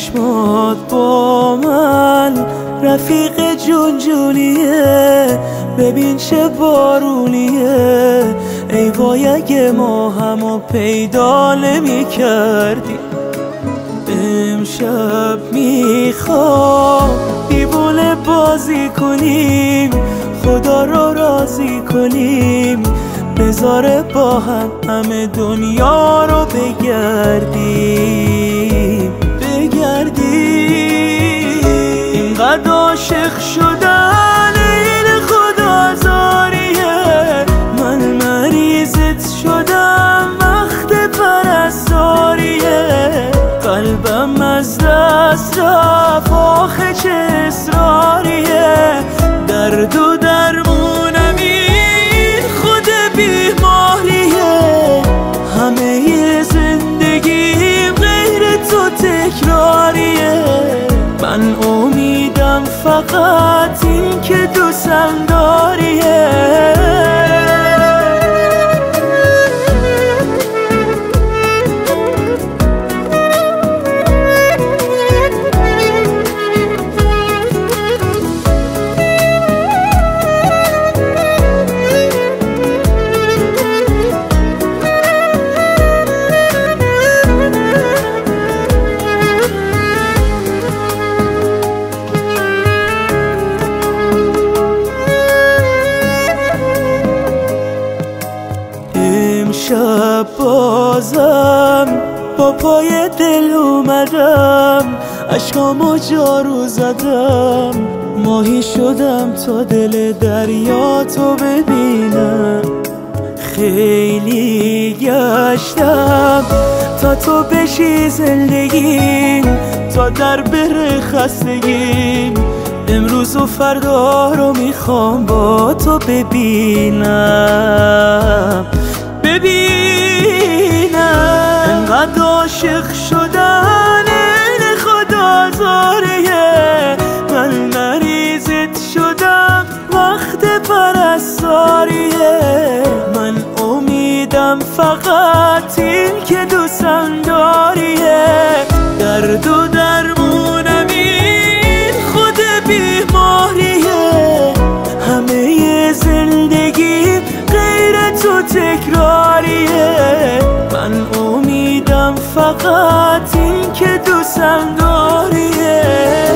چشمات با من رفیق جونجونیه، ببین چه بارونیه. ای وای اگه ما همو پیدا نمی کردیم. امشب میخوام دیوونه بازی کنیم، خدا رو راضی کنیم، بذاره با هم همه دنیا رو بگردیم. اینقدر عاشق شدن این خدازاریه، من مریضت شدم وقت پرستاریه. قلبم از دست رفت آخه چه اصراریه، درد و درمونم این خود بیماریه. همه زندگیم غیر تو تکراریه، من امیدم فقط این که دوستم داریه. امشب بازم با پای دل اومدم، اشکامو جارو زدم، ماهی شدم تا دل دریا تو ببینم. خیلی گشتم تا تو بشی زندگیم، تا در بره خستگیم. امروز و فردا رو میخوام با تو ببینم. انقدر عاشق شدن این خدازاریه، من مریضت شدم وقت پرستاریه. من امیدم فقط این که دوستم داریه، درد و درمونم این خود بیماریه. همه زندگی غیر تو تکراریه، من امیدم فقط این که دوستم داریه.